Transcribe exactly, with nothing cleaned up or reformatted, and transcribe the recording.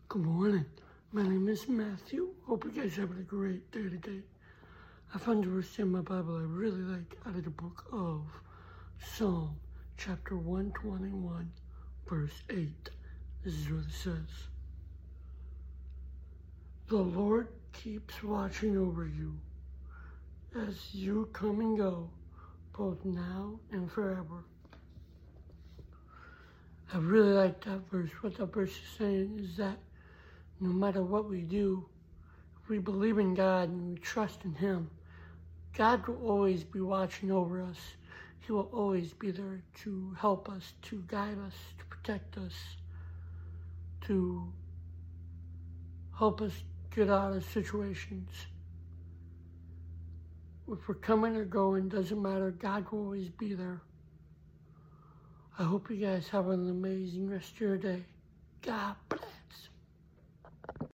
Good morning. My name is Matthew. Hope you guys having a great day today. I found a verse in my Bible I really like out of the book of Psalm, chapter one twenty-one, verse eight. This is what it says. The Lord keeps watching over you as you come and go, both now and forever. I really like that verse. What that verse is saying is that no matter what we do, if we believe in God and we trust in Him, God will always be watching over us. He will always be there to help us, to guide us, to protect us, to help us get out of situations. If we're coming or going, doesn't matter. God will always be there. I hope you guys have an amazing rest of your day. God bless.